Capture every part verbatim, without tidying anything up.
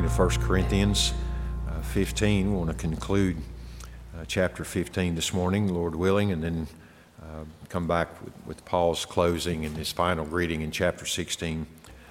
to First Corinthians uh, fifteen. We want to conclude uh, chapter fifteen this morning, Lord willing, and then uh, come back with, with Paul's closing and his final greeting in chapter sixteen.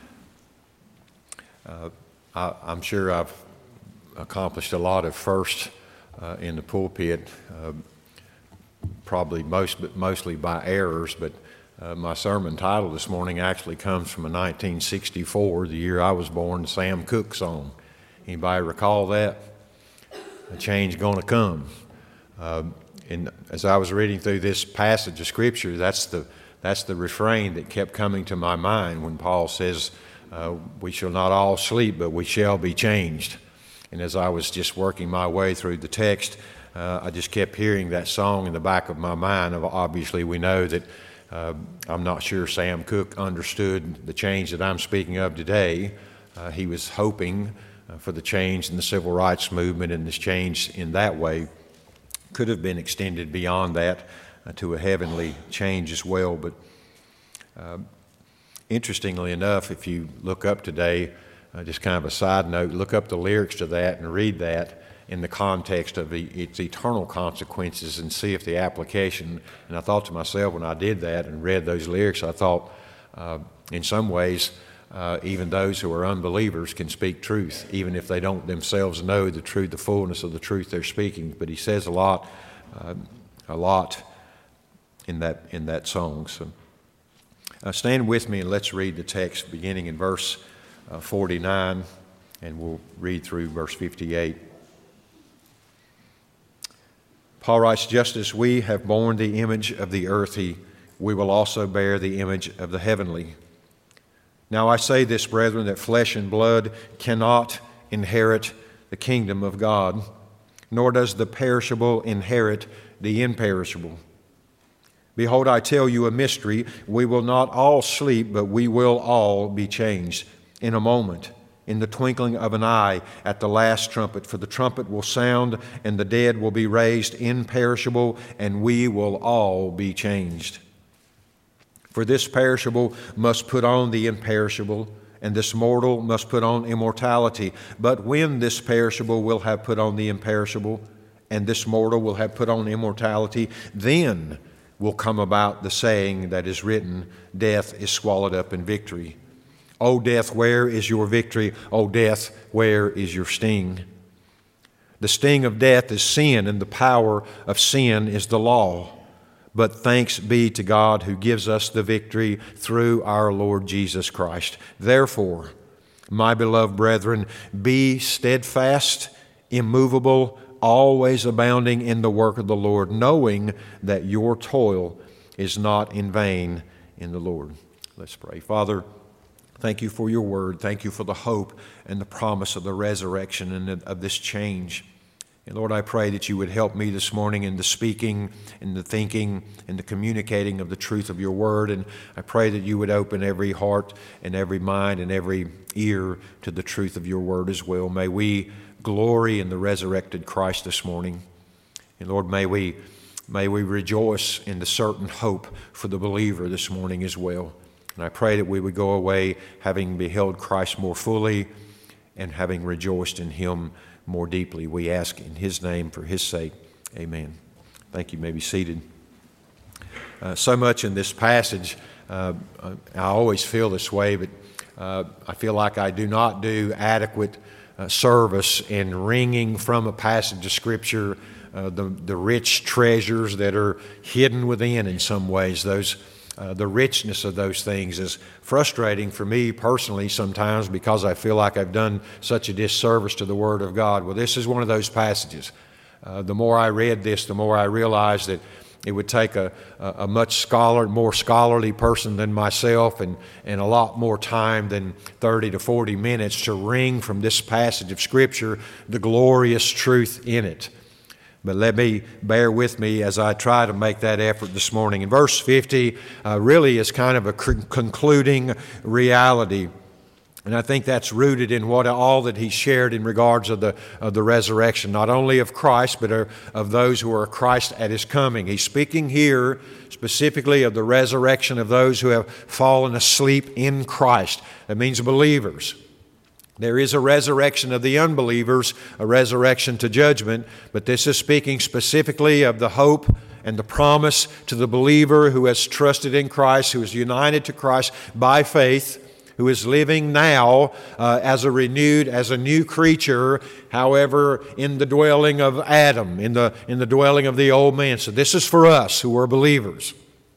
Uh, I, I'm sure I've accomplished a lot of first uh, in the pulpit, uh, probably most, but mostly by errors, but Uh, my sermon title this morning actually comes from a nineteen sixty-four, the year I was born, Sam Cooke song. Anybody recall that? A change gonna come. Uh, and as I was reading through this passage of Scripture, that's the that's the refrain that kept coming to my mind when Paul says, uh, "We shall not all sleep, but we shall be changed." And as I was just working my way through the text, uh, I just kept hearing that song in the back of my mind. Obviously, we know that. Uh, I'm not sure Sam Cooke understood the change that I'm speaking of today. Uh, he was hoping uh, for the change in the civil rights movement, and this change in that way could have been extended beyond that uh, to a heavenly change as well. But uh, interestingly enough, if you look up today, uh, just kind of a side note, look up the lyrics to that and read that in the context of the, its eternal consequences and see if the application, and I thought to myself when I did that and read those lyrics, I thought uh, in some ways uh, even those who are unbelievers can speak truth, even if they don't themselves know the truth, the fullness of the truth they're speaking. But he says a lot, uh, a lot in that, in that song. So uh, stand with me and let's read the text beginning in verse uh, forty-nine, and we'll read through verse fifty-eight. Paul writes, "Just as we have borne the image of the earthy, we will also bear the image of the heavenly. Now I say this, brethren, that flesh and blood cannot inherit the kingdom of God, nor does the perishable inherit the imperishable. Behold, I tell you a mystery. We will not all sleep, but we will all be changed in a moment, in the twinkling of an eye, at the last trumpet. For the trumpet will sound, and the dead will be raised imperishable, and we will all be changed. For this perishable must put on the imperishable, and this mortal must put on immortality. But when this perishable will have put on the imperishable, and this mortal will have put on immortality, then will come about the saying that is written, death is swallowed up in victory. O death, where is your victory? O death, where is your sting? The sting of death is sin, and the power of sin is the law. But thanks be to God who gives us the victory through our Lord Jesus Christ. Therefore, my beloved brethren, be steadfast, immovable, always abounding in the work of the Lord, knowing that your toil is not in vain in the Lord." Let's pray. Father, thank you for your word. Thank you for the hope and the promise of the resurrection and of this change. And Lord, I pray that you would help me this morning in the speaking, in the thinking, in the communicating of the truth of your word. And I pray that you would open every heart and every mind and every ear to the truth of your word as well. May we glory in the resurrected Christ this morning. And Lord, may we, may we rejoice in the certain hope for the believer this morning as well. And I pray that we would go away having beheld Christ more fully and having rejoiced in him more deeply. We ask in his name, for his sake. Amen. Thank you. You may be seated. Uh, so much in this passage, uh, I always feel this way, but uh, I feel like I do not do adequate uh, service in wringing from a passage of Scripture uh, the, the rich treasures that are hidden within in some ways. Those Uh, the richness of those things is frustrating for me personally sometimes because I feel like I've done such a disservice to the Word of God. Well, this is one of those passages. Uh, the more I read this, the more I realized that it would take a, a, a much scholar, more scholarly person than myself and, and a lot more time than thirty to forty minutes to wring from this passage of Scripture the glorious truth in it. But let me bear with me as I try to make that effort this morning. In verse fifty, uh, really is kind of a c- concluding reality. And I think that's rooted in what all that he shared in regards of the of the resurrection, not only of Christ, but of those who are Christ at his coming. He's speaking here specifically of the resurrection of those who have fallen asleep in Christ. That means believers. There is a resurrection of the unbelievers, a resurrection to judgment, but this is speaking specifically of the hope and the promise to the believer who has trusted in Christ, who is united to Christ by faith, who is living now uh, as a renewed, as a new creature, however, in the dwelling of Adam, in the, in the dwelling of the old man. So this is for us who are believers.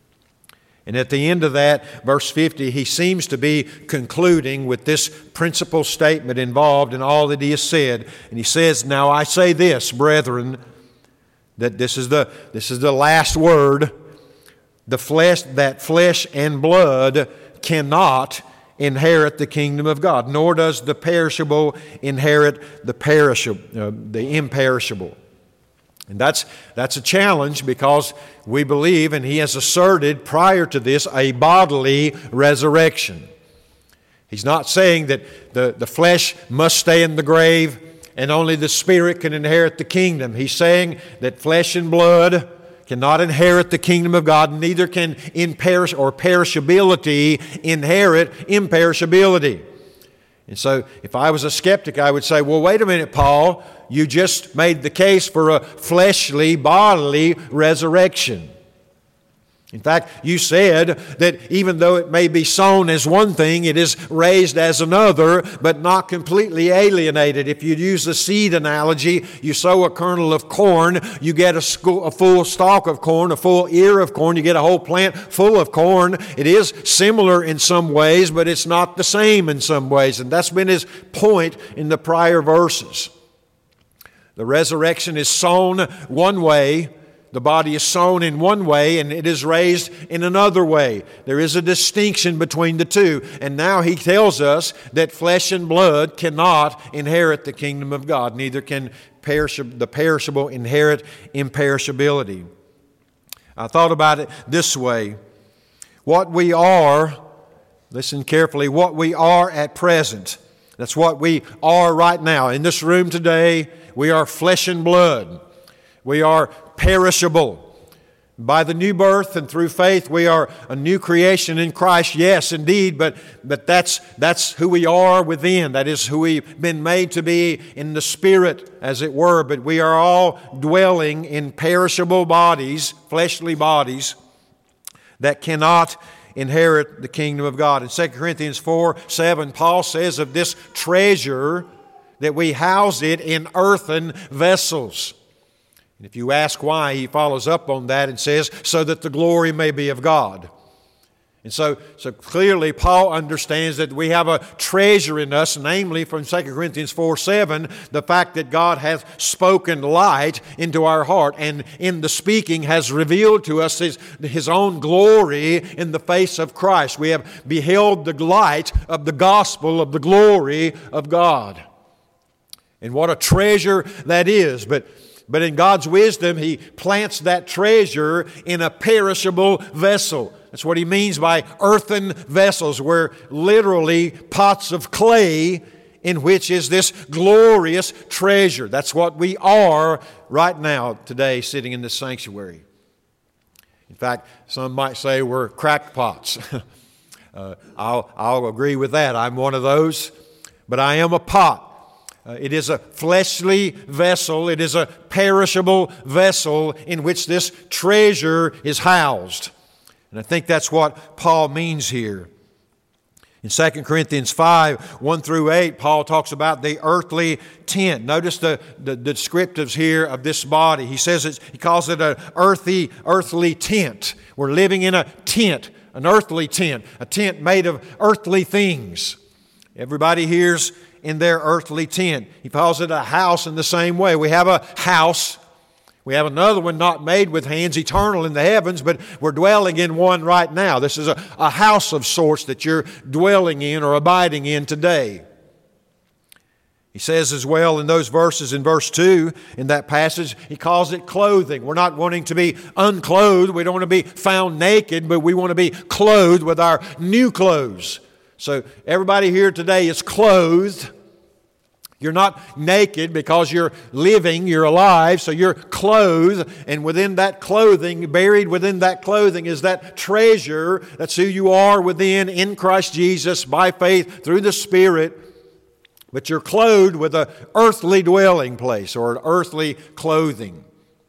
And at the end of that, verse fifty, he seems to be concluding with this principal statement involved in all that he has said. And he says, "Now I say this, brethren," that this is the, this is the last word, the flesh, that flesh and blood cannot inherit the kingdom of God, nor does the perishable inherit the perishable, uh, the imperishable. And that's, that's a challenge, because we believe, and he has asserted prior to this, a bodily resurrection. He's not saying that the, the flesh must stay in the grave and only the spirit can inherit the kingdom. He's saying that flesh and blood cannot inherit the kingdom of God, neither can imperish or perishability inherit imperishability. And so if I was a skeptic, I would say, well, wait a minute, Paul, you just made the case for a fleshly, bodily resurrection. In fact, you said that even though it may be sown as one thing, it is raised as another, but not completely alienated. If you use the seed analogy, you sow a kernel of corn, you get a, school, a full stalk of corn, a full ear of corn, you get a whole plant full of corn. It is similar in some ways, but it's not the same in some ways. And that's been his point in the prior verses. The resurrection is sown one way. The body is sown in one way and it is raised in another way. There is a distinction between the two. And now he tells us that flesh and blood cannot inherit the kingdom of God. Neither can perish, the perishable inherit imperishability. I thought about it this way. What we are, listen carefully, what we are at present, that's what we are right now. In this room today, we are flesh and blood. We are perishable. By the new birth and through faith, we are a new creation in Christ. Yes, indeed, but, but that's, that's who we are within. That is who we've been made to be in the Spirit, as it were. But we are all dwelling in perishable bodies, fleshly bodies, that cannot inherit the kingdom of God. In Second Corinthians four seven, Paul says of this treasure that we house it in earthen vessels. And if you ask why, he follows up on that and says, so that the glory may be of God. And so, so clearly Paul understands that we have a treasure in us, namely from Second Corinthians four seven, the fact that God hath spoken light into our heart, and in the speaking has revealed to us His, His own glory in the face of Christ. We have beheld the light of the gospel of the glory of God. And what a treasure that is. But But in God's wisdom, He plants that treasure in a perishable vessel. That's what He means by earthen vessels, where literally pots of clay in which is this glorious treasure. That's what we are right now today sitting in this sanctuary. In fact, some might say we're crackpots. uh, I'll, I'll agree with that. I'm one of those. But I am a pot. Uh, it is a fleshly vessel. It is a perishable vessel in which this treasure is housed. And I think that's what Paul means here. In Second Corinthians five, one through eight, Paul talks about the earthly tent. Notice the, the, the descriptives here of this body. He says it's, he calls it an earthy, earthly tent. We're living in a tent, an earthly tent, a tent made of earthly things. Everybody here's in their earthly tent. He calls it a house in the same way. We have a house. We have another one not made with hands, eternal in the heavens, but we're dwelling in one right now. This is a, a house of sorts that you're dwelling in or abiding in today. He says as well in those verses, in verse two, in that passage, he calls it clothing. We're not wanting to be unclothed. We don't want to be found naked, but we want to be clothed with our new clothes. So everybody here today is clothed. You're not naked because you're living, you're alive, so you're clothed. And within that clothing, buried within that clothing is that treasure. That's who you are within in Christ Jesus by faith through the Spirit. but you're clothed with an earthly dwelling place or an earthly clothing.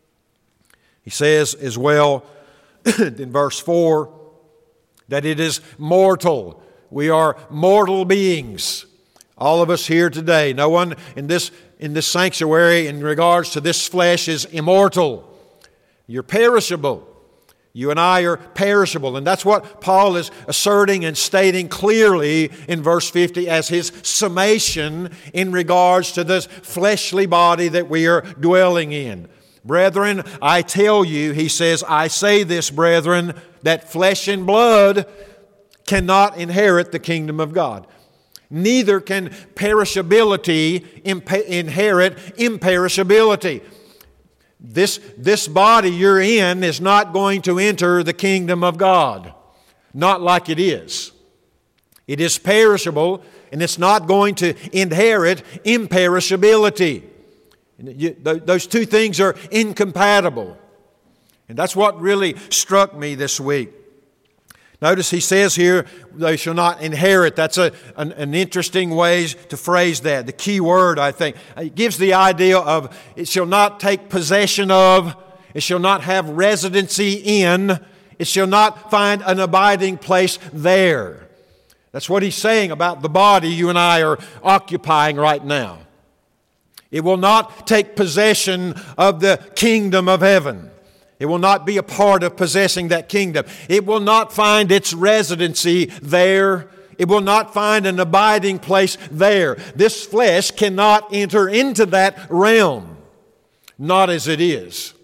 He says as well in verse four that it is mortal. We are mortal beings. All of us here today, no one in this, in this sanctuary in regards to this flesh is immortal. You're perishable. You and I are perishable. And that's what Paul is asserting and stating clearly in verse fifty as his summation in regards to this fleshly body that we are dwelling in. Brethren, I tell you, he says, I say this, brethren, that flesh and blood cannot inherit the kingdom of God. Neither can perishability impa- inherit imperishability. This, this body you're in is not going to enter the kingdom of God. Not like it is. It is perishable, and it's not going to inherit imperishability. You, th- those two things are incompatible. And that's what really struck me this week. Notice he says here, they shall not inherit. That's a, an, an interesting way to phrase that. The key word, I think. It gives the idea of it shall not take possession of, it shall not have residency in, it shall not find an abiding place there. That's what he's saying about the body you and I are occupying right now. It will not take possession of the kingdom of heaven. It will not be a part of possessing that kingdom. It will not find its residency there. It will not find an abiding place there. This flesh cannot enter into that realm, not as it is.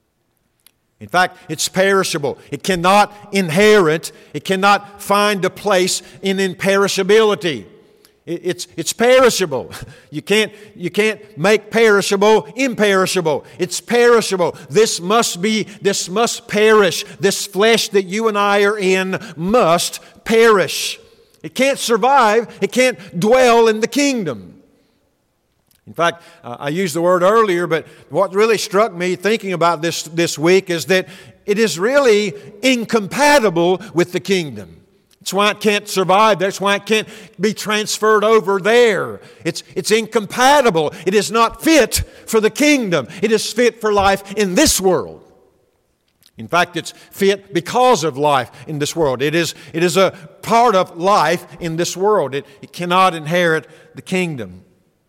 In fact, it's perishable. It cannot inherit. It cannot find a place in imperishability. It's, it's perishable. You can't, you can't make perishable imperishable. It's perishable. This must be, this must perish. This flesh that you and I are in must perish. It can't survive. It can't dwell in the kingdom. In fact, uh, I used the word earlier, but what really struck me thinking about this this week is that it is really incompatible with the kingdom. That's why it can't survive. That's why it can't be transferred over there. It's, it's incompatible. It is not fit for the kingdom. It is fit for life in this world. In fact, it's fit because of life in this world. It is, it is a part of life in this world. It, it cannot inherit the kingdom.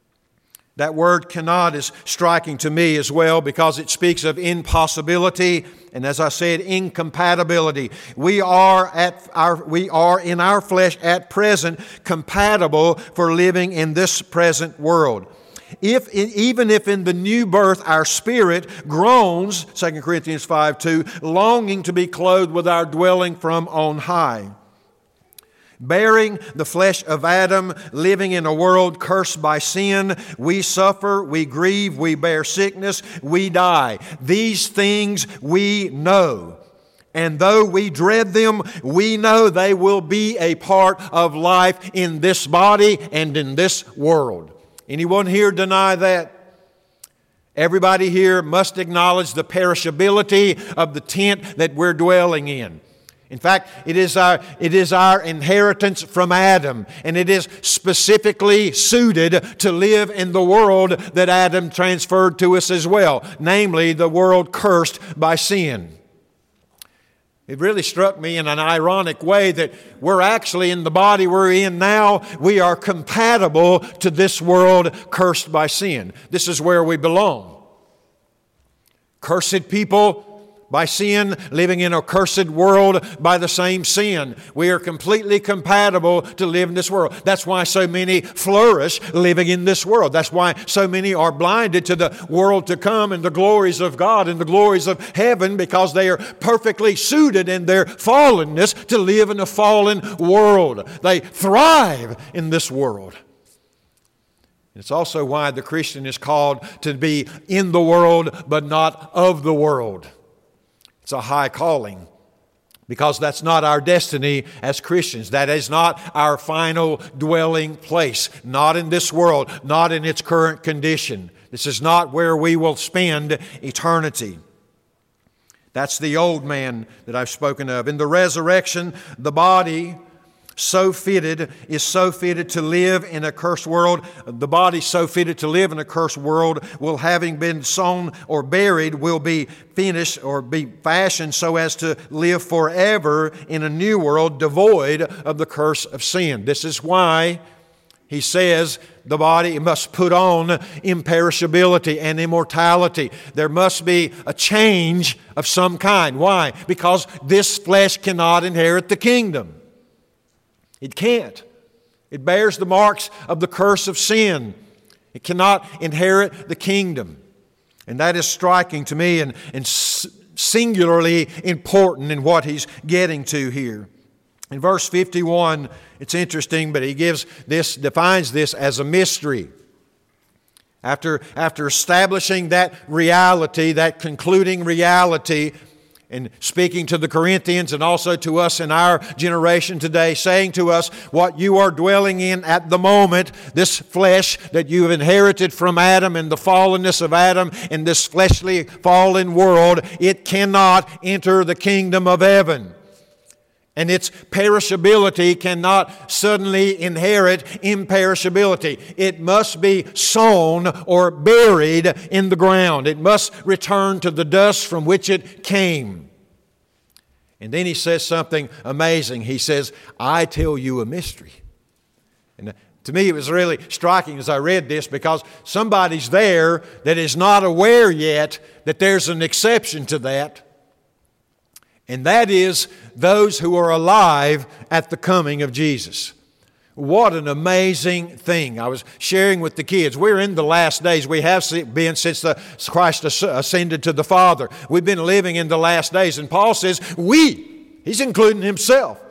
That word cannot is striking to me as well because it speaks of impossibility and, as I said, incompatibility. We are at our we are in our flesh at present compatible for living in this present world. If even if in the new birth our spirit groans, Second Corinthians five two, longing to be clothed with our dwelling from on high. Bearing the flesh of Adam, living in a world cursed by sin, we suffer, we grieve, we bear sickness, we die. These things we know. And though we dread them, we know they will be a part of life in this body and in this world. Anyone here deny that? Everybody here must acknowledge the perishability of the tent that we're dwelling in. In fact, it is our, it is our inheritance from Adam, and it is specifically suited to live in the world that Adam transferred to us as well, namely the world cursed by sin. It really struck me in an ironic way that we're actually in the body we're in now, we are compatible to this world cursed by sin. This is where we belong. Cursed people by sin, living in a cursed world by the same sin. We are completely compatible to live in this world. That's why so many flourish living in this world. That's why so many are blinded to the world to come and the glories of God and the glories of heaven, because they are perfectly suited in their fallenness to live in a fallen world. They thrive in this world. It's also why the Christian is called to be in the world but not of the world. It's a high calling because that's not our destiny as Christians. That is not our final dwelling place. Not in this world, not in its current condition. This is not where we will spend eternity. That's the old man that I've spoken of. In the resurrection, the body so fitted, is so fitted to live in a cursed world. The body so fitted to live in a cursed world will, having been sown or buried, will be finished or be fashioned so as to live forever in a new world devoid of the curse of sin. This is why he says the body must put on imperishability and immortality. There must be a change of some kind. Why? Because this flesh cannot inherit the kingdom. It can't. It bears the marks of the curse of sin. It cannot inherit the kingdom. And that is striking to me and, and singularly important in what he's getting to here. In verse fifty-one, it's interesting, but he gives this, defines this as a mystery. After, after establishing that reality, that concluding reality, and speaking to the Corinthians and also to us in our generation today, saying to us, what you are dwelling in at the moment, this flesh that you have inherited from Adam and the fallenness of Adam in this fleshly fallen world, it cannot enter the kingdom of heaven. And its perishability cannot suddenly inherit imperishability. It must be sown or buried in the ground. It must return to the dust from which it came. And then he says something amazing. He says, I tell you a mystery. And to me it was really striking as I read this, because somebody's there that is not aware yet that there's an exception to that. And that is those who are alive at the coming of Jesus. What an amazing thing. I was sharing with the kids. We're in the last days. We have been since the Christ ascended to the Father. We've been living in the last days. And Paul says, we, he's including himself.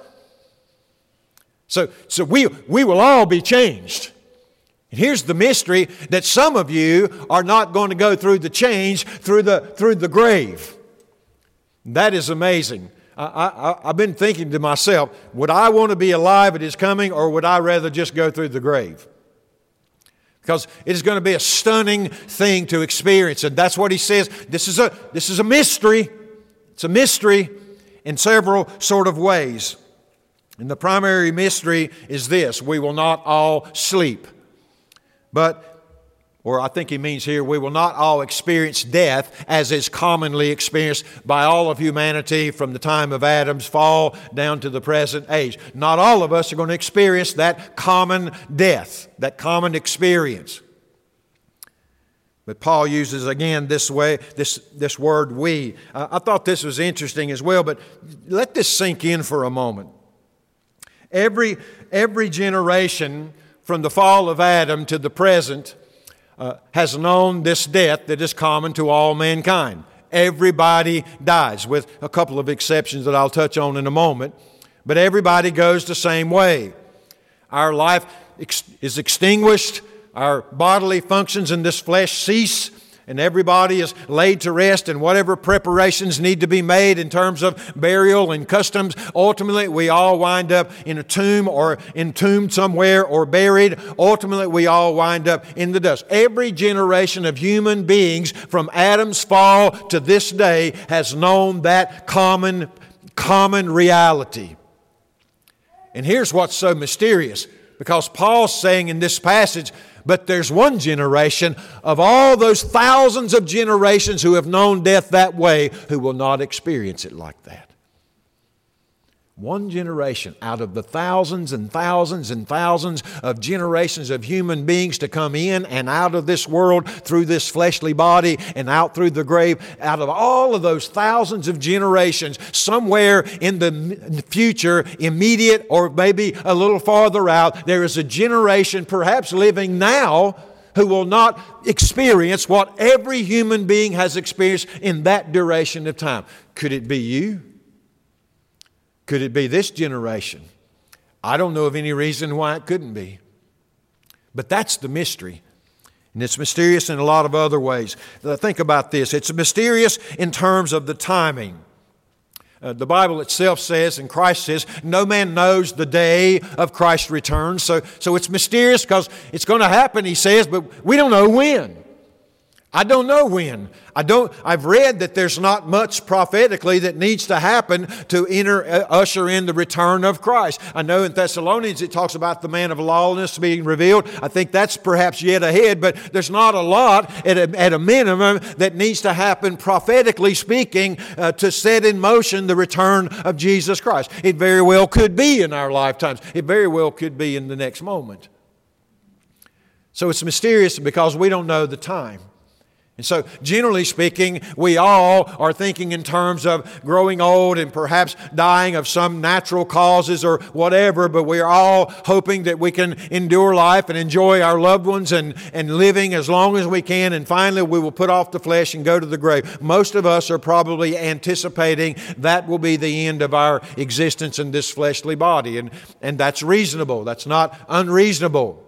So, so we, we will all be changed. And here's the mystery, that some of you are not going to go through the change through the, through the grave. That is amazing. I, I, I've been thinking to myself, would I want to be alive at His coming, or would I rather just go through the grave? Because it is going to be a stunning thing to experience. And that's what he says. This is a, this is a mystery. It's a mystery in several sort of ways. And the primary mystery is this: we will not all sleep. But Or I think he means here, we will not all experience death as is commonly experienced by all of humanity from the time of Adam's fall down to the present age. Not all of us are going to experience that common death, that common experience. But Paul uses again this way, this, this word we. Uh, I thought this was interesting as well, but let this sink in for a moment. Every, every generation from the fall of Adam to the present Uh, has known this death that is common to all mankind. Everybody dies, with a couple of exceptions that I'll touch on in a moment. But everybody goes the same way. Our life ex- is extinguished. Our bodily functions in this flesh cease. And everybody is laid to rest, and whatever preparations need to be made in terms of burial and customs, ultimately we all wind up in a tomb or entombed somewhere or buried. Ultimately we all wind up in the dust. Every generation of human beings from Adam's fall to this day has known that common, common reality. And here's what's so mysterious, because Paul's saying in this passage, but there's one generation of all those thousands of generations who have known death that way who will not experience it like that. One generation out of the thousands and thousands and thousands of generations of human beings to come in and out of this world through this fleshly body and out through the grave. Out of all of those thousands of generations, somewhere in the future, immediate or maybe a little farther out, there is a generation perhaps living now who will not experience what every human being has experienced in that duration of time. Could it be you? Could it be this generation? I don't know of any reason why it couldn't be. But that's the mystery. And it's mysterious in a lot of other ways. Think about this. It's mysterious in terms of the timing. Uh, the Bible itself says, and Christ says, no man knows the day of Christ's return. So, so it's mysterious because it's going to happen, he says, but we don't know when. I don't know when. I don't, I've read that there's not much prophetically that needs to happen to enter, uh, usher in the return of Christ. I know in Thessalonians it talks about the man of lawlessness being revealed. I think that's perhaps yet ahead, but there's not a lot at a, at a minimum that needs to happen prophetically speaking uh, to set in motion the return of Jesus Christ. It very well could be in our lifetimes. It very well could be in the next moment. So it's mysterious because we don't know the time. And so, generally speaking, we all are thinking in terms of growing old and perhaps dying of some natural causes or whatever, but we are all hoping that we can endure life and enjoy our loved ones and, and living as long as we can, and finally we will put off the flesh and go to the grave. Most of us are probably anticipating that will be the end of our existence in this fleshly body, and, and that's reasonable. That's not unreasonable.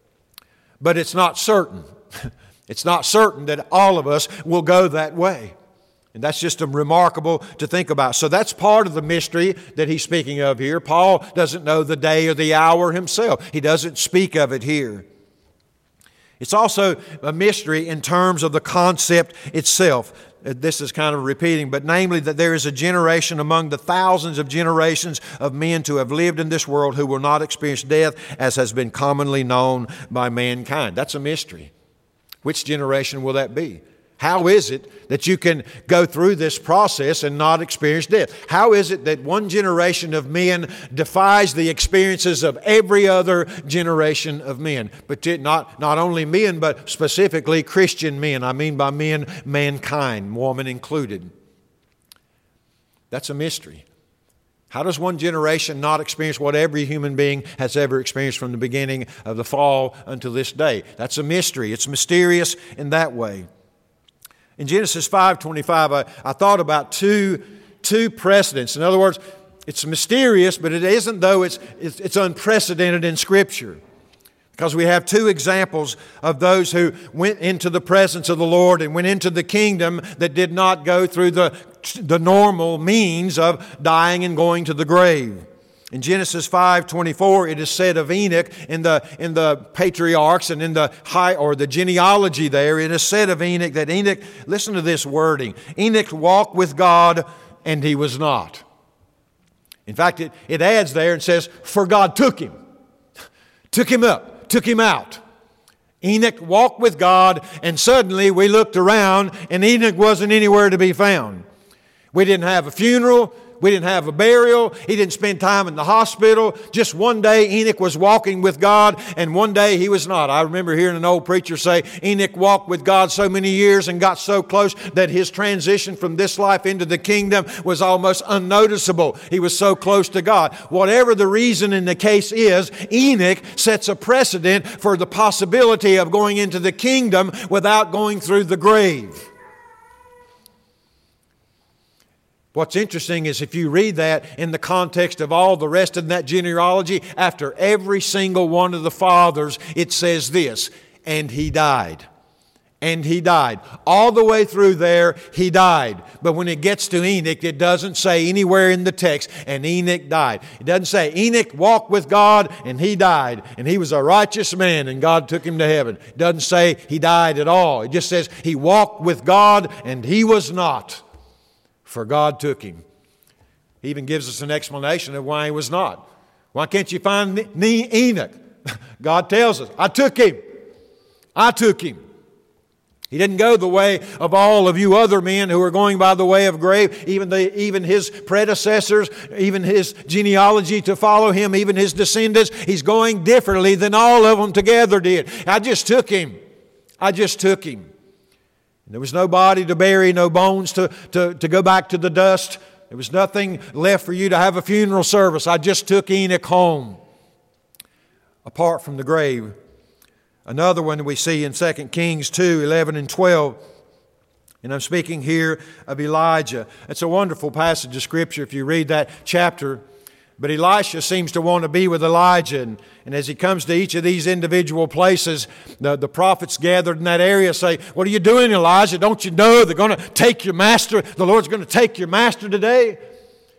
But it's not certain. It's not certain that all of us will go that way. And that's just a remarkable to think about. So that's part of the mystery that he's speaking of here. Paul doesn't know the day or the hour himself. He doesn't speak of it here. It's also a mystery in terms of the concept itself. This is kind of repeating, but namely that there is a generation among the thousands of generations of men to have lived in this world who will not experience death as has been commonly known by mankind. That's a mystery. Which generation will that be? How is it that you can go through this process and not experience death? How is it that one generation of men defies the experiences of every other generation of men? But not, not only men, but specifically Christian men. I mean by men, mankind, woman included. That's a mystery. How does one generation not experience what every human being has ever experienced from the beginning of the fall until this day? That's a mystery. It's mysterious in that way. In Genesis five twenty-five, I, I thought about two, two precedents. In other words, it's mysterious, but it isn't though it's, it's, it's unprecedented in Scripture. Because we have two examples of those who went into the presence of the Lord and went into the kingdom that did not go through the, the normal means of dying and going to the grave. In Genesis five twenty-four, it is said of Enoch in the, in the patriarchs and in the high or the genealogy there, it is said of Enoch that Enoch, listen to this wording, Enoch walked with God and he was not. In fact, it, it adds there and says, for God took him, took him up. Took him out. Enoch walked with God, and suddenly we looked around, and Enoch wasn't anywhere to be found. We didn't have a funeral. We didn't have a burial. He didn't spend time in the hospital. Just one day Enoch was walking with God, and one day he was not. I remember hearing an old preacher say Enoch walked with God so many years and got so close that his transition from this life into the kingdom was almost unnoticeable. He was so close to God. Whatever the reason in the case is, Enoch sets a precedent for the possibility of going into the kingdom without going through the grave. What's interesting is if you read that in the context of all the rest of that genealogy, after every single one of the fathers, it says this, and he died. And he died. All the way through there, he died. But when it gets to Enoch, it doesn't say anywhere in the text, and Enoch died. It doesn't say Enoch walked with God and he died, and he was a righteous man and God took him to heaven. It doesn't say he died at all. It just says he walked with God and he was not. For God took him. He even gives us an explanation of why he was not. Why can't you find Enoch? God tells us, I took him. I took him. He didn't go the way of all of you other men who are going by the way of grave, even the, even his predecessors, even his genealogy to follow him, even his descendants. He's going differently than all of them together did. I just took him. I just took him. There was no body to bury, no bones to, to, to go back to the dust. There was nothing left for you to have a funeral service. I just took Enoch home, apart from the grave. Another one we see in Second Kings two, eleven and twelve. And I'm speaking here of Elijah. It's a wonderful passage of Scripture if you read that chapter. But Elisha seems to want to be with Elijah. And, and as he comes to each of these individual places, the, the prophets gathered in that area say, what are you doing, Elijah? Don't you know they're going to take your master? The Lord's going to take your master today.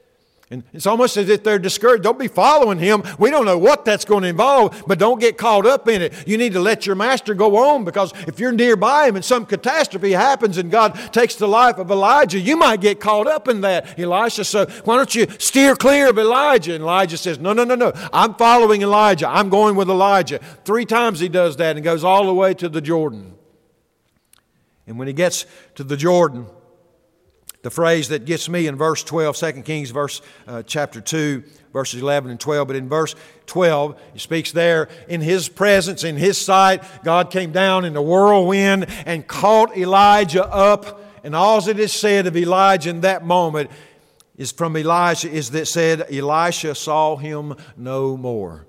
And it's almost as if they're discouraged. Don't be following him. We don't know what that's going to involve, but don't get caught up in it. You need to let your master go on, because if you're nearby him and some catastrophe happens and God takes the life of Elijah, you might get caught up in that, Elisha. So why don't you steer clear of Elijah? And Elijah says, no, no, no, no. I'm following Elijah. I'm going with Elijah. Three times he does that and goes all the way to the Jordan. And when he gets to the Jordan, the phrase that gets me in verse twelve, Second Kings verse, uh, chapter two, verses eleven and twelve. But in verse twelve, he speaks there, in his presence, in his sight, God came down in a whirlwind and caught Elijah up. And all that is said of Elijah in that moment is from Elisha, is that said, Elisha saw him no more.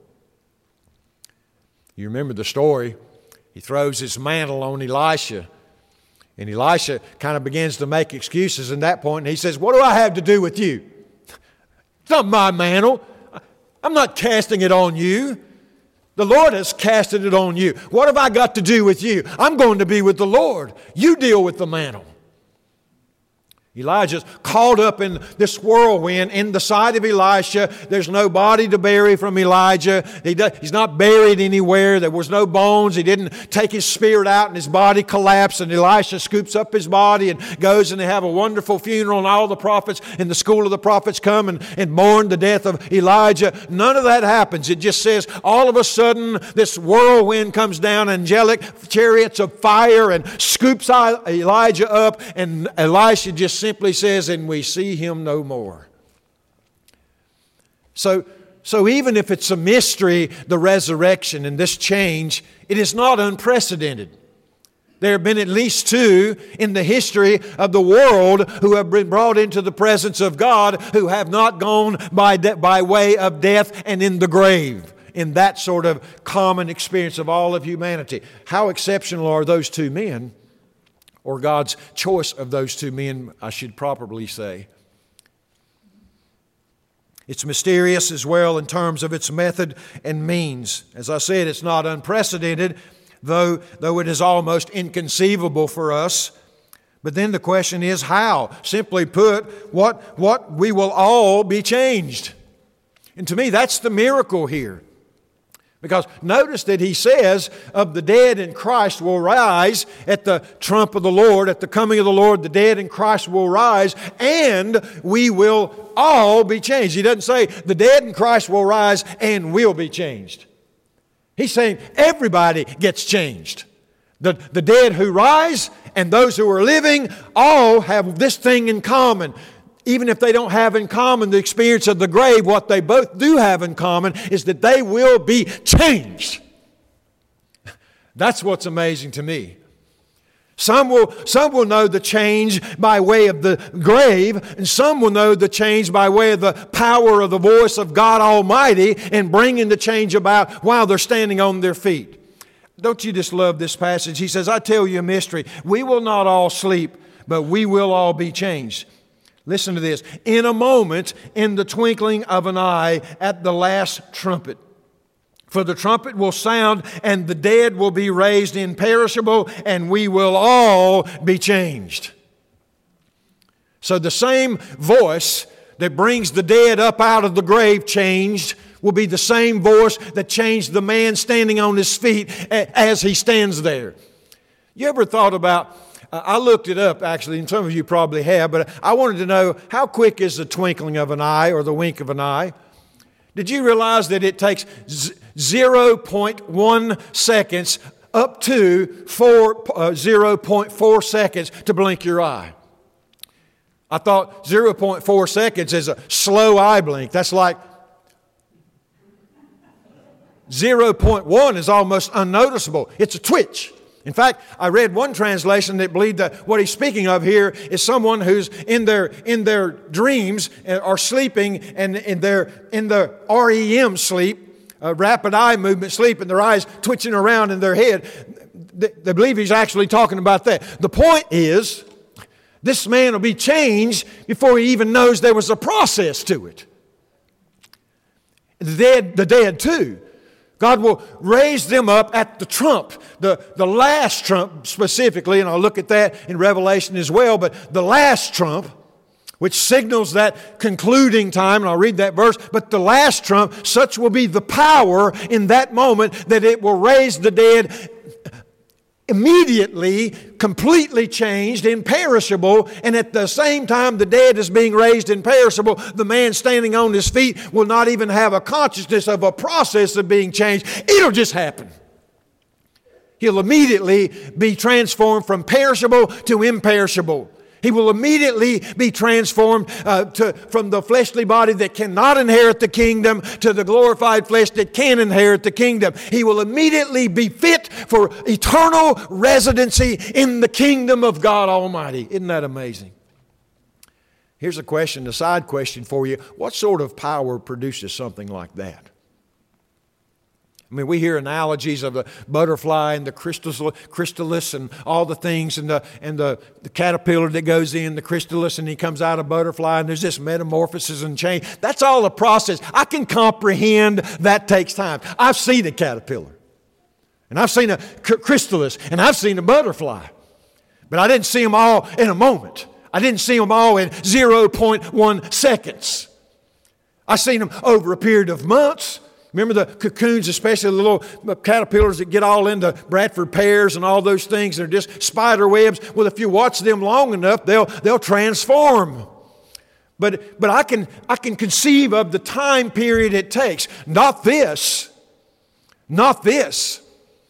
You remember the story. He throws his mantle on Elisha. And Elisha kind of begins to make excuses at that point. And he says, what do I have to do with you? It's not my mantle. I'm not casting it on you. The Lord has casted it on you. What have I got to do with you? I'm going to be with the Lord. You deal with the mantle. Elijah's caught up in this whirlwind in the sight of Elisha. There's no body to bury from Elijah. He does, he's not buried anywhere. There was no bones. He didn't take his spirit out and his body collapsed. And Elisha scoops up his body and goes, and they have a wonderful funeral, and all the prophets in the school of the prophets come and, and mourn the death of Elijah. None of that happens. It just says all of a sudden this whirlwind comes down, angelic chariots of fire, and scoops Elijah up, and Elisha just simply says, and we see him no more. So, so even if it's a mystery, the resurrection and this change, it is not unprecedented. There have been at least two in the history of the world who have been brought into the presence of God, who have not gone by, de- by way of death and in the grave, in that sort of common experience of all of humanity. How exceptional are those two men? Or God's choice of those two men, I should properly say. It's mysterious as well in terms of its method and means. As I said, it's not unprecedented, though, though it is almost inconceivable for us. But then the question is how? Simply put, what, what we will all be changed. And to me, that's the miracle here. Because notice that he says, of the dead in Christ will rise at the trump of the Lord, at the coming of the Lord, the dead in Christ will rise, and we will all be changed. He doesn't say the dead in Christ will rise and will be changed. He's saying everybody gets changed. The, the dead who rise and those who are living all have this thing in common. Even if they don't have in common the experience of the grave, what they both do have in common is that they will be changed. That's what's amazing to me. Some will, some will know the change by way of the grave, and some will know the change by way of the power of the voice of God Almighty and bringing the change about while they're standing on their feet. Don't you just love this passage? He says, I tell you a mystery. We will not all sleep, but we will all be changed. Listen to this. In a moment, in the twinkling of an eye, at the last trumpet. For the trumpet will sound, and the dead will be raised imperishable, and we will all be changed. So the same voice that brings the dead up out of the grave changed will be the same voice that changed the man standing on his feet as he stands there. You ever thought about... I looked it up, actually, and some of you probably have, but I wanted to know, how quick is the twinkling of an eye or the wink of an eye? Did you realize that it takes zero point one seconds up to four, uh, zero point four seconds to blink your eye? I thought zero point four seconds is a slow eye blink. That's like zero point one is almost unnoticeable. It's a twitch. In fact, I read one translation that believed that what he's speaking of here is someone who's in their in their dreams or sleeping, and in their in the R E M sleep, uh, rapid eye movement sleep, and their eyes twitching around in their head. They, they believe he's actually talking about that. The point is, this man will be changed before he even knows there was a process to it. The dead, the dead too. God will raise them up at the trump, the, the last trump specifically, and I'll look at that in Revelation as well, but the last trump which signals that concluding time, and I'll read that verse, but the last trump, such will be the power in that moment that it will raise the dead immediately, completely changed, imperishable, and at the same time the dead is being raised imperishable, the man standing on his feet will not even have a consciousness of a process of being changed. It'll just happen. He'll immediately be transformed from perishable to imperishable. He will immediately be transformed uh, to, from the fleshly body that cannot inherit the kingdom to the glorified flesh that can inherit the kingdom. He will immediately be fit for eternal residency in the kingdom of God Almighty. Isn't that amazing? Here's a question, a side question for you. What sort of power produces something like that? I mean, we hear analogies of the butterfly and the chrysalis and all the things and the and the, the caterpillar that goes in, the chrysalis, and he comes out a butterfly, and there's this metamorphosis and change. That's all a process. I can comprehend that takes time. I've seen a caterpillar, and I've seen a chrysalis, and I've seen a butterfly. But I didn't see them all in a moment. I didn't see them all in zero point one seconds. I've seen them over a period of months. Remember the cocoons, especially the little caterpillars that get all into Bradford pears and all those things. They're just spider webs. Well, if you watch them long enough, they'll they'll transform. But but I can I can conceive of the time period it takes. Not this. Not this.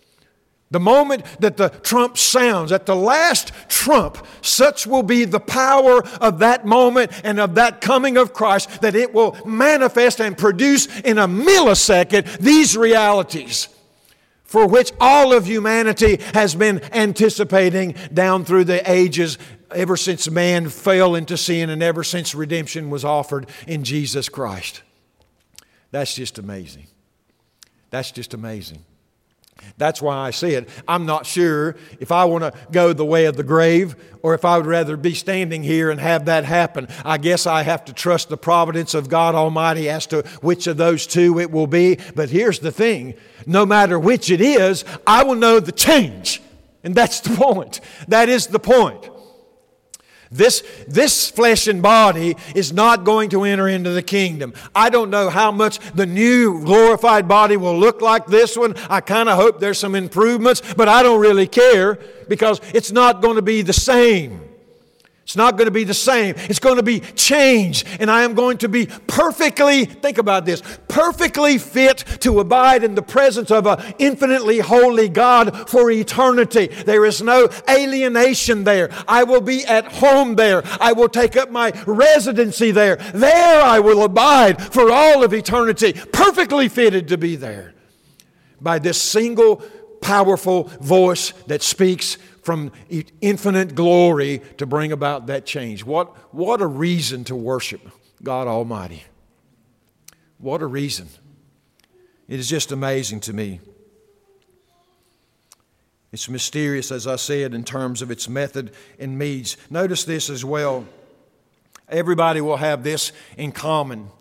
The moment that the trump sounds, at the last trump, such will be the power of that moment and of that coming of Christ that it will manifest and produce in a millisecond these realities for which all of humanity has been anticipating down through the ages, ever since man fell into sin and ever since redemption was offered in Jesus Christ. That's just amazing. That's just amazing. That's why I said, I'm not sure if I want to go the way of the grave or if I would rather be standing here and have that happen. I guess I have to trust the providence of God Almighty as to which of those two it will be. But here's the thing, no matter which it is, I will know the change. And that's the point. That is the point. This, this flesh and body is not going to enter into the kingdom. I don't know how much the new glorified body will look like this one. I kind of hope there's some improvements, but I don't really care because it's not going to be the same. It's not going to be the same. It's going to be changed. And I am going to be perfectly, think about this, perfectly fit to abide in the presence of an infinitely holy God for eternity. There is no alienation there. I will be at home there. I will take up my residency there. There I will abide for all of eternity, perfectly fitted to be there by this single powerful voice that speaks from infinite glory to bring about that change. What, what a reason to worship God Almighty. What a reason. It is just amazing to me. It's mysterious, as I said, in terms of its method and means. Notice this as well. Everybody will have this in common.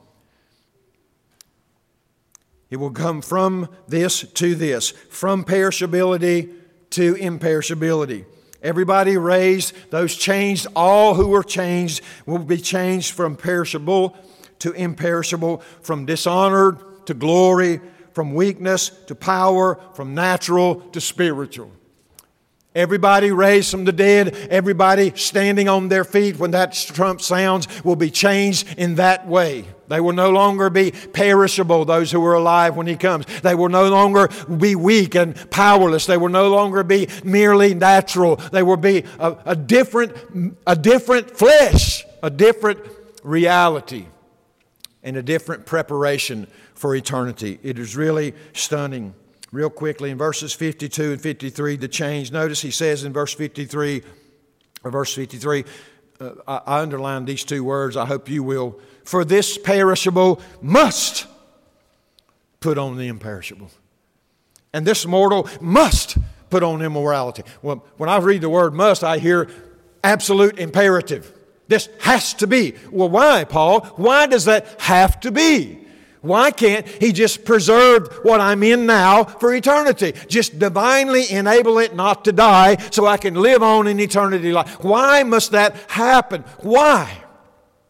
It will come from this to this, from perishability to imperishability. Everybody raised, those changed, all who were changed will be changed from perishable to imperishable, from dishonor to glory, from weakness to power, from natural to spiritual. Everybody raised from the dead, everybody standing on their feet when that trump sounds will be changed in that way. They will no longer be perishable, those who are alive when He comes. They will no longer be weak and powerless. They will no longer be merely natural. They will be a, a different, a different flesh, a different reality, and a different preparation for eternity. It is really stunning. Real quickly, in verses fifty-two and fifty-three, the change. Notice he says in verse fifty-three, or verse fifty-three, uh, I, I underlined these two words. I hope you will. For this perishable must put on the imperishable. And this mortal must put on immorality. Well, when I read the word must, I hear absolute imperative. This has to be. Well, why, Paul? Why does that have to be? Why can't He just preserve what I'm in now for eternity? Just divinely enable it not to die so I can live on in eternity life. Why must that happen? Why?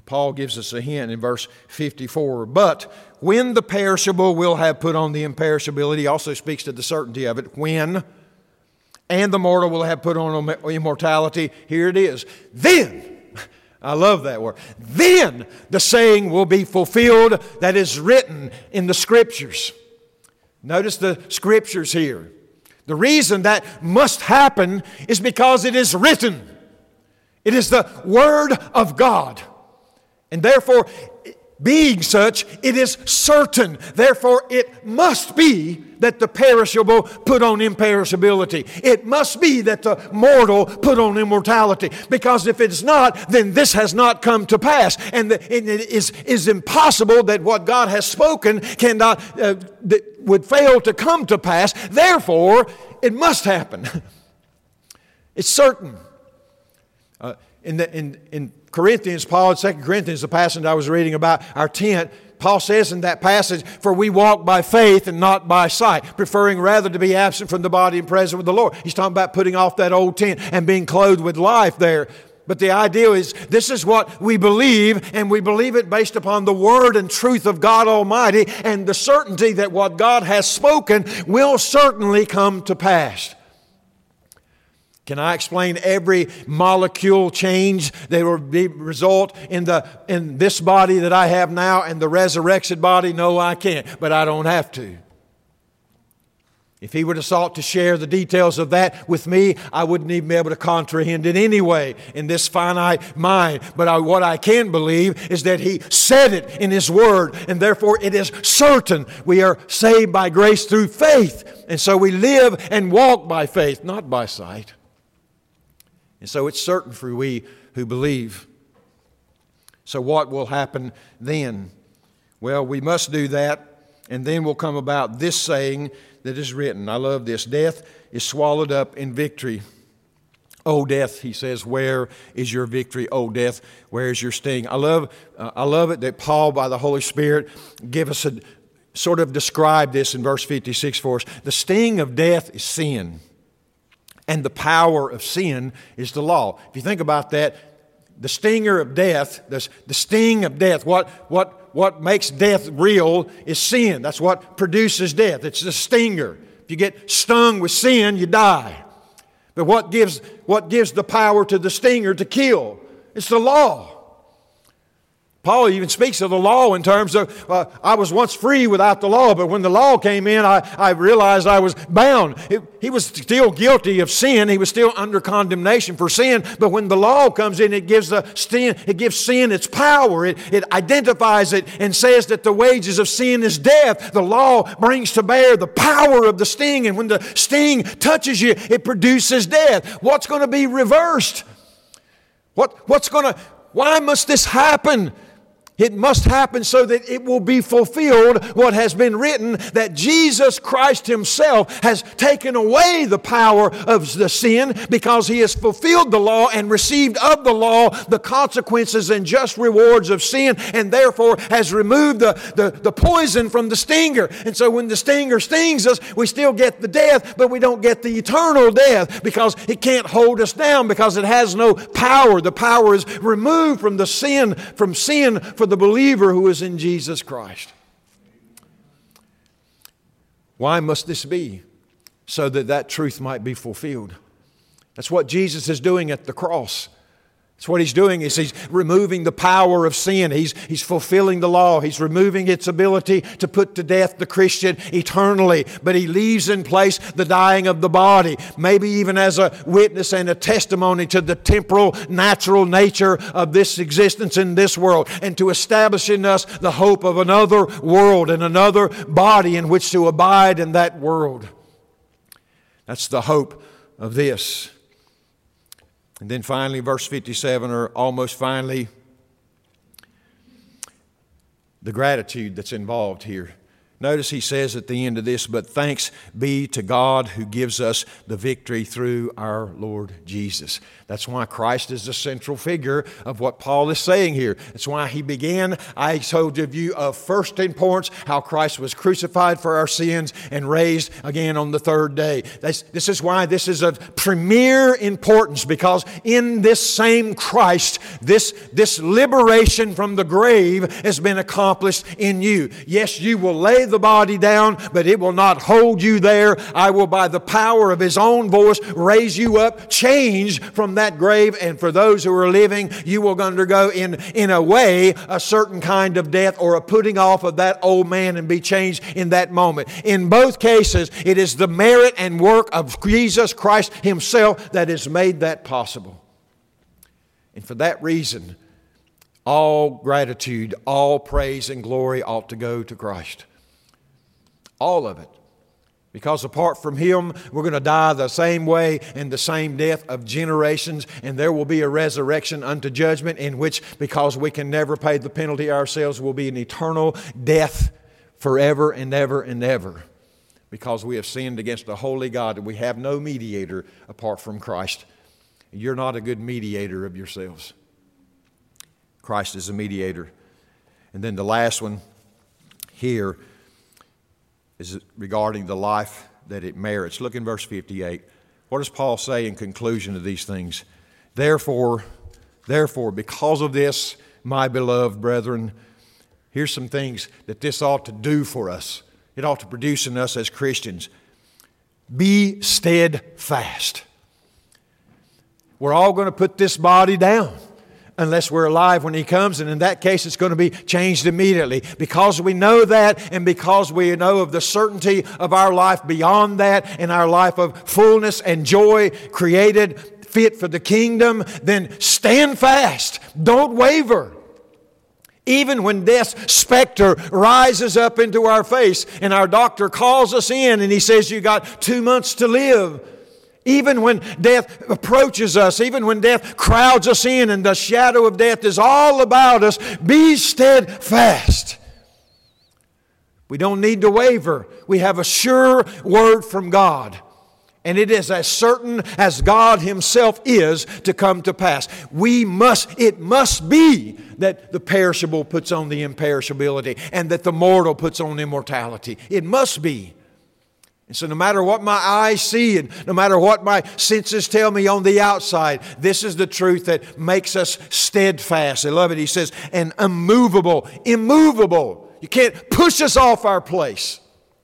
Paul gives us a hint in verse fifty-four. But when the perishable will have put on the imperishability, he also speaks to the certainty of it. When, and the mortal will have put on immortality. Here it is. Then, I love that word. Then the saying will be fulfilled that is written in the Scriptures. Notice the Scriptures here. The reason that must happen is because it is written. It is the Word of God. And therefore, being such, it is certain. Therefore, it must be that the perishable put on imperishability. It must be that the mortal put on immortality. Because if it's not, then this has not come to pass. And the, it is, is impossible that what God has spoken cannot, uh, that would fail to come to pass. Therefore, it must happen. It's certain. Uh, in, the, in, in Corinthians, Paul in Second Corinthians, the passage I was reading about our tent, Paul says in that passage, for we walk by faith and not by sight, preferring rather to be absent from the body and present with the Lord. He's talking about putting off that old tent and being clothed with life there. But the idea is this is what we believe, and we believe it based upon the Word and truth of God Almighty and the certainty that what God has spoken will certainly come to pass. Can I explain every molecule change that will be, result in, the, in this body that I have now and the resurrection body? No, I can't, but I don't have to. If he were to sought to share the details of that with me, I wouldn't even be able to comprehend it anyway in this finite mind. But I, what I can believe is that he said it in his word, and therefore it is certain we are saved by grace through faith. And so we live and walk by faith, not by sight. And so it's certain for we who believe. So what will happen then? Well, we must do that, and then will come about this saying that is written. I love this. Death is swallowed up in victory. O death, he says, where is your victory? O death, where is your sting? I love, uh, I love it that Paul, by the Holy Spirit, give us a sort of describe this in verse fifty-six for us. The sting of death is sin. And the power of sin is the law. If you think about that, the stinger of death, the, the sting of death, what, what, what makes death real is sin. That's what produces death. It's the stinger. If you get stung with sin, you die. But what gives, what gives the power to the stinger to kill? It's the law. Paul even speaks of the law in terms of, uh, I was once free without the law, but when the law came in, I, I realized I was bound. It, he was still guilty of sin. He was still under condemnation for sin. But when the law comes in, it gives, the sin, it gives sin its power. It, it identifies it and says that the wages of sin is death. The law brings to bear the power of the sting. And when the sting touches you, it produces death. What's going to be reversed? What, what's going to, why must this happen? It must happen so that it will be fulfilled what has been written, that Jesus Christ Himself has taken away the power of the sin because He has fulfilled the law and received of the law the consequences and just rewards of sin, and therefore has removed the, the, the poison from the stinger. And so when the stinger stings us, we still get the death, but we don't get the eternal death because it can't hold us down because it has no power. The power is removed from the sin, from sin for the believer who is in Jesus Christ. Why must this be? So that that truth might be fulfilled. That's what Jesus is doing at the cross. That's what He's doing is He's removing the power of sin. He's, he's fulfilling the law. He's removing its ability to put to death the Christian eternally. But He leaves in place the dying of the body, maybe even as a witness and a testimony to the temporal, natural nature of this existence in this world, and to establish in us the hope of another world and another body in which to abide in that world. That's the hope of this. And then finally, verse fifty-seven, or almost finally, the gratitude that's involved here. Notice he says at the end of this, but thanks be to God who gives us the victory through our Lord Jesus. That's why Christ is the central figure of what Paul is saying here. That's why he began, I told you of first importance, how Christ was crucified for our sins and raised again on the third day. This, this is why this is of premier importance, because in this same Christ, this, this liberation from the grave has been accomplished in you. Yes, you will lay the body down, but it will not hold you there. I will, by the power of His own voice, raise you up, changed from that grave. And for those who are living, you will undergo in, in a way a certain kind of death, or a putting off of that old man, and be changed in that moment. In both cases, it is the merit and work of Jesus Christ Himself that has made that possible. And for that reason, all gratitude, all praise and glory ought to go to Christ. All of it. Because apart from Him, we're going to die the same way and the same death of generations, and there will be a resurrection unto judgment, in which, because we can never pay the penalty ourselves, will be an eternal death forever and ever and ever, because we have sinned against the holy God, and we have no mediator apart from Christ. You're not a good mediator of yourselves. Christ is a mediator. And then the last one here is regarding the life that it merits. Look in verse fifty-eight. What does Paul say in conclusion of these things? Therefore, therefore, because of this, my beloved brethren, here's some things that this ought to do for us. It ought to produce in us as Christians. Be steadfast. We're all going to put this body down, unless we're alive when He comes, and in that case it's going to be changed immediately. Because we know that, and because we know of the certainty of our life beyond that, and our life of fullness and joy created fit for the kingdom, then stand fast. Don't waver. Even when death's specter rises up into our face and our doctor calls us in and he says, you got two months to live. Even when death approaches us, even when death crowds us in and the shadow of death is all about us, be steadfast. We don't need to waver. We have a sure word from God. And it is as certain as God Himself is to come to pass. We must, it must be that the perishable puts on the imperishability and that the mortal puts on immortality. It must be. And so no matter what my eyes see and no matter what my senses tell me on the outside, this is the truth that makes us steadfast. I love it. He says, and immovable, immovable. You can't push us off our place.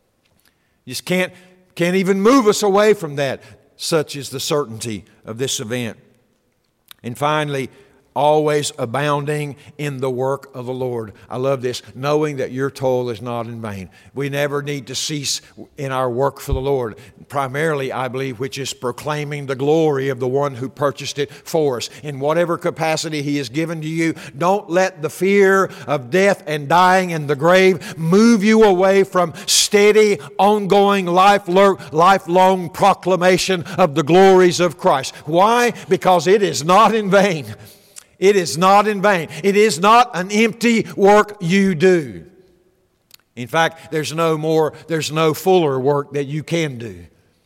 You just can't, can't even move us away from that. Such is the certainty of this event. And finally, always abounding in the work of the Lord. I love this, knowing that your toil is not in vain. We never need to cease in our work for the Lord. Primarily, I believe, which is proclaiming the glory of the one who purchased it for us. In whatever capacity He has given to you, don't let the fear of death and dying in the grave move you away from steady, ongoing, lifelong proclamation of the glories of Christ. Why? Because it is not in vain. It is not in vain. It is not an empty work you do. In fact, there's no more, there's no fuller work that you can do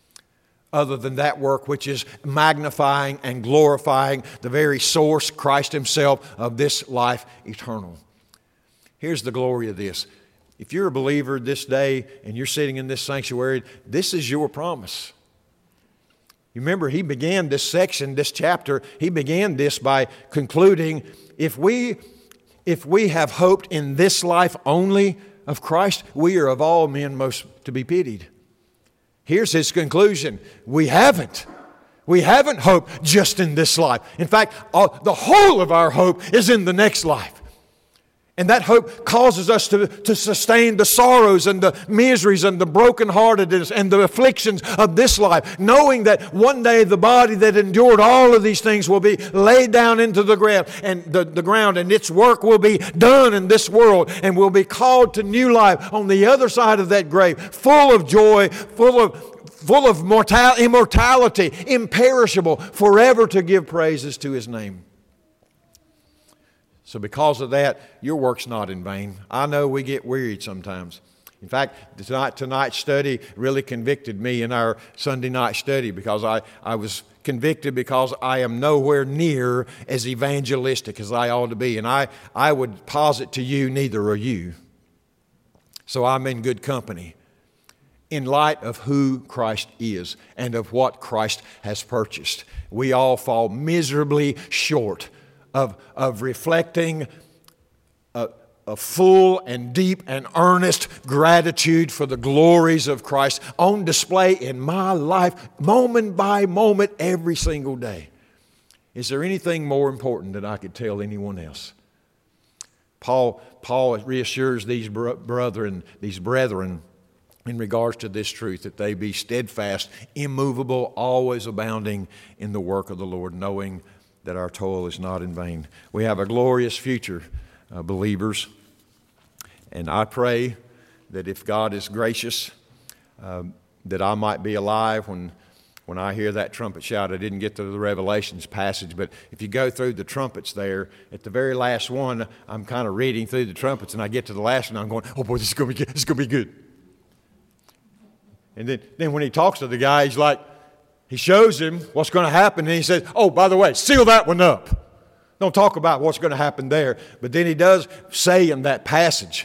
other than that work which is magnifying and glorifying the very source, Christ Himself, of this life eternal. Here's the glory of this. If you're a believer this day and you're sitting in this sanctuary, this is your promise. You remember, he began this section, this chapter, he began this by concluding, if we, if we have hoped in this life only of Christ, we are of all men most to be pitied. Here's his conclusion. We haven't. We haven't hoped just in this life. In fact, all, the whole of our hope is in the next life. And that hope causes us to, to sustain the sorrows and the miseries and the brokenheartedness and the afflictions of this life, knowing that one day the body that endured all of these things will be laid down into the ground and the, the ground, and its work will be done in this world and will be called to new life on the other side of that grave, full of joy, full of full of mortal, immortality, imperishable, forever to give praises to His name. So because of that, your work's not in vain. I know we get wearied sometimes. In fact, tonight, tonight's study really convicted me in our Sunday night study because I, I was convicted because I am nowhere near as evangelistic as I ought to be. And I, I would posit to you, neither are you. So I'm in good company in light of who Christ is and of what Christ has purchased. We all fall miserably short of, of reflecting a, a full and deep and earnest gratitude for the glories of Christ on display in my life, moment by moment, every single day. Is there anything more important that I could tell anyone else? Paul, Paul reassures these brethren, these brethren in regards to this truth, that they be steadfast, immovable, always abounding in the work of the Lord, knowing that our toil is not in vain. We have a glorious future, uh, believers. And I pray that if God is gracious, uh, that I might be alive when when I hear that trumpet shout. I didn't get to the Revelations passage, but if you go through the trumpets there, at the very last one, I'm kind of reading through the trumpets, and I get to the last one, I'm going, oh boy, this is going to be good. This is going to be good. And then, then when he talks to the guy, he's like, he shows him what's going to happen, and he says, oh, by the way, seal that one up. Don't talk about what's going to happen there. But then he does say in that passage,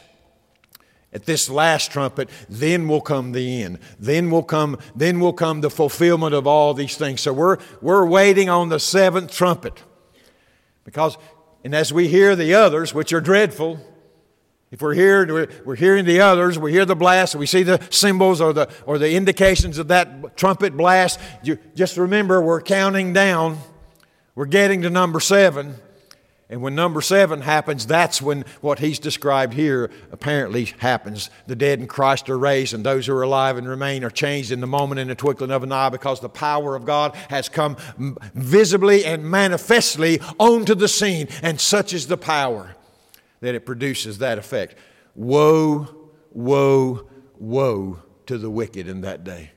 at this last trumpet, then will come the end. Then will come, then will come the fulfillment of all these things. So we're, we're waiting on the seventh trumpet. Because, and as we hear the others, which are dreadful, if we're here, we're, we're hearing the others, we hear the blast, we see the symbols or the, or the indications of that trumpet blast, you just remember we're counting down. We're getting to number seven. And when number seven happens, that's when what he's described here apparently happens. The dead in Christ are raised, and those who are alive and remain are changed in the moment, in the twinkling of an eye, because the power of God has come visibly and manifestly onto the scene. And such is the power that it produces that effect. Woe, woe, woe to the wicked in that day.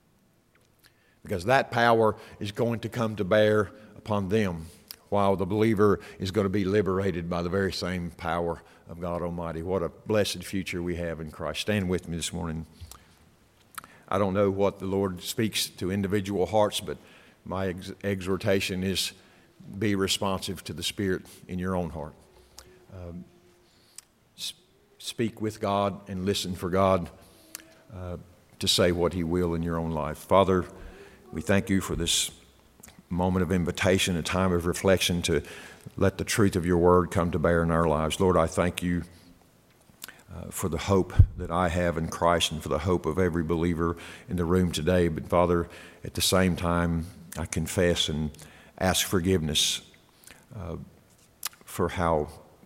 Because that power is going to come to bear upon them, while the believer is going to be liberated by the very same power of God Almighty. What a blessed future we have in Christ. Stand with me this morning. I don't know what the Lord speaks to individual hearts, but my ex- exhortation is be responsive to the Spirit in your own heart. Um, sp- speak with God and listen for God uh, to say what He will in your own life. Father, we thank You for this moment of invitation, a time of reflection to let the truth of Your word come to bear in our lives. Lord, I thank You uh, for the hope that I have in Christ and for the hope of every believer in the room today. But Father, at the same time, I confess and ask forgiveness uh, for how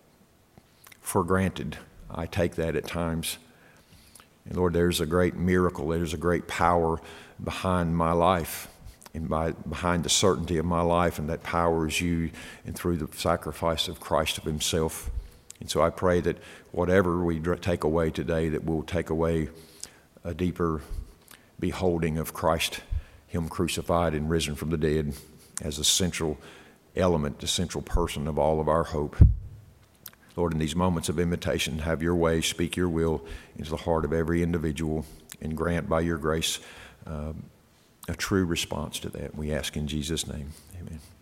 for granted I take that at times. And Lord, there's a great miracle, there's a great power behind my life, and by, behind the certainty of my life, and that power is You and through the sacrifice of Christ of Himself. And so I pray that whatever we take away today, that we'll take away a deeper beholding of Christ, Him crucified and risen from the dead, as a central element, the central person of all of our hope. Lord, in these moments of invitation, have Your way, speak Your will into the heart of every individual, and grant by Your grace uh, a true response to that. We ask in Jesus' name. Amen.